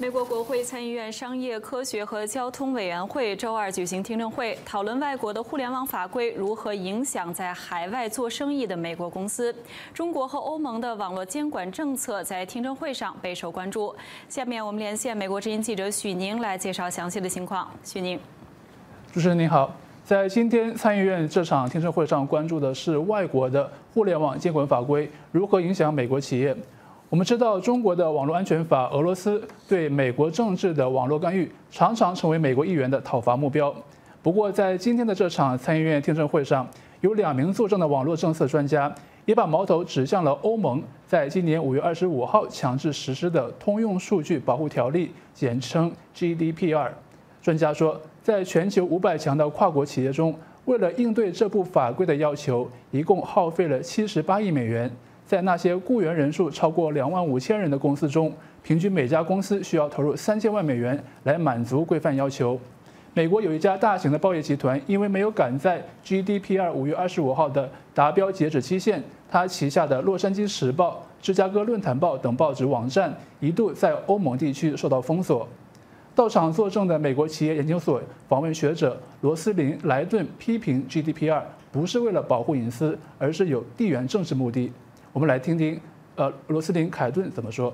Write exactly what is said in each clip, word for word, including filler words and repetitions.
美国国会参议院商业科学和交通委员会周二举行听证会，讨论外国的互联网法规如何影响在海外做生意的美国公司。中国和欧盟的网络监管政策在听证会上备受关注。下面我们连线美国之音记者许宁来介绍详细的情况。许宁， 主持人您好。在今天参议院这场听证会上，关注的是外国的互联网监管法规如何影响美国企业。我们知道，中国的网络安全法、俄罗斯对美国政治的网络干预，常常成为美国议员的讨伐目标。不过，在今天的这场参议院听证会上，有两名作证的网络政策专家也把矛头指向了欧盟在今年五月二十五号强制实施的通用数据保护条例，简称 G D P R。专家说，在全球五百强的跨国企业中，为了应对这部法规的要求，一共耗费了七十八亿美元。在那些雇员人数超过两万五千人的公司中，平均每家公司需要投入三千万美元来满足规范要求。美国有一家大型的报业集团，因为没有赶在 G D P R 五月二十五号的达标截止期限，它旗下的《洛杉矶时报》、《芝加哥论坛报》等报纸网站一度在欧盟地区受到封锁。到场作证的美国企业研究所访问学者罗斯林·莱顿批评 G D P R 不是为了保护隐私，而是有地缘政治目的。我们来听听，呃，罗斯林·凯顿怎么说。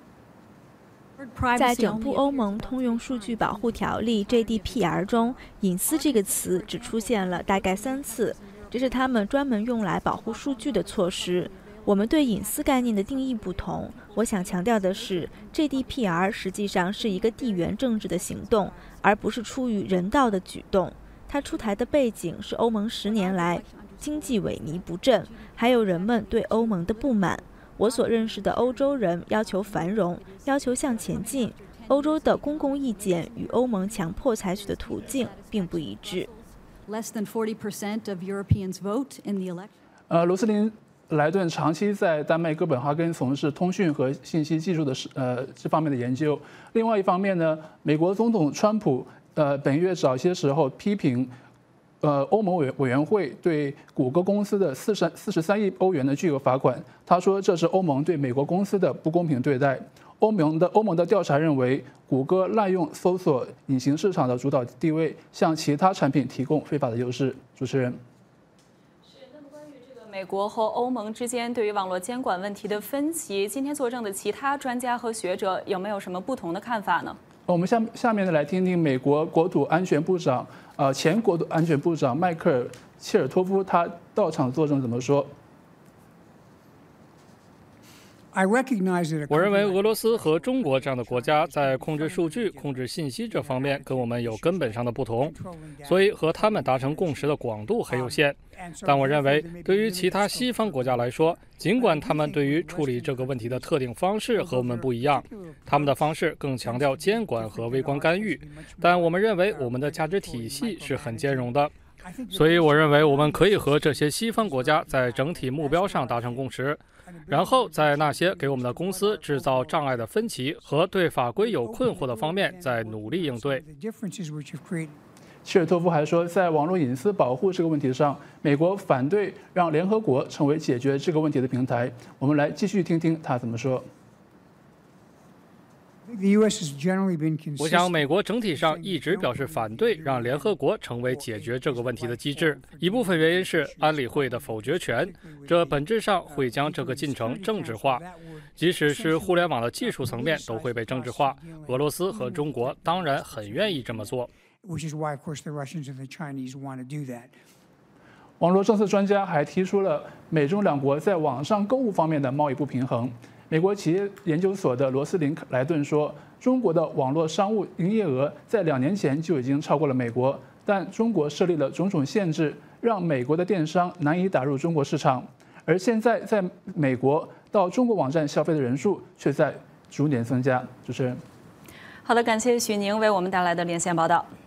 在整部欧盟通用数据保护条例 G D P R 中，隐私这个词只出现了大概三次，这是他们专门用来保护数据的措施。我们对隐私概念的定义不同。我想强调的是 ，G D P R 实际上是一个地缘政治的行动，而不是出于人道的举动。它出台的背景是欧盟十年来经济萎靡不振，还有人们对欧盟的不满。我所认识的欧洲人要求繁荣，要求向前进。欧洲的公共意见与欧盟强迫采取的途径并不一致。 呃，罗斯林·莱顿长期在丹麦哥本哈根从事通讯和信息技术的呃这方面的研究。另外一方面呢，美国总统川普呃本月早些时候批评。呃，欧盟委委员会对谷歌公司的四十四十三亿欧元的巨额罚款，他说这是欧盟对美国公司的不公平对待。欧盟的欧盟的调查认为，谷歌滥用搜索引擎市场的主导地位，向其他产品提供非法的优势。主持人。 是，那么关于这个美国和欧盟之间对于网络监管问题的分歧，今天作证的其他专家和学者有没有什么不同的看法呢？ 我们下下面呢来听听美国国土安全部长，呃，前国土安全部长迈克尔·切尔托夫他到场作证怎么说。 我认为俄罗斯和中国这样的国家在控制数据、控制信息这方面跟我们有根本上的不同，所以和他们达成共识的广度很有限。但我认为，对于其他西方国家来说，尽管他们对于处理这个问题的特定方式和我们不一样，他们的方式更强调监管和微观干预，但我们认为我们的价值体系是很兼容的。所以我认为我们可以和这些西方国家在整体目标上达成共识，然后在那些给我们的公司制造障碍的分歧和对法规有困惑的方面再努力应对。 切尔托夫还说，在网络隐私保护这个问题上，美国反对让联合国成为解决这个问题的平台。我们来继续听听他怎么说。 我想，美国整体上一直表示反对让联合国成为解决这个问题的机制。一部分原因是安理会的否决权，这本质上会将这个进程政治化。即使是互联网的技术层面都会被政治化。俄罗斯和中国当然很愿意这么做。 网络政策专家还提出了美中两国在网上购物方面的贸易不平衡。美国企业研究所的罗斯林·莱顿说，中国的网络商务营业额在两年前就已经超过了美国，但中国设立了种种限制，让美国的电商难以打入中国市场。而现在，在美国到中国网站消费的人数却在逐年增加。主持人。 好的，感谢许宁为我们带来的连线报道。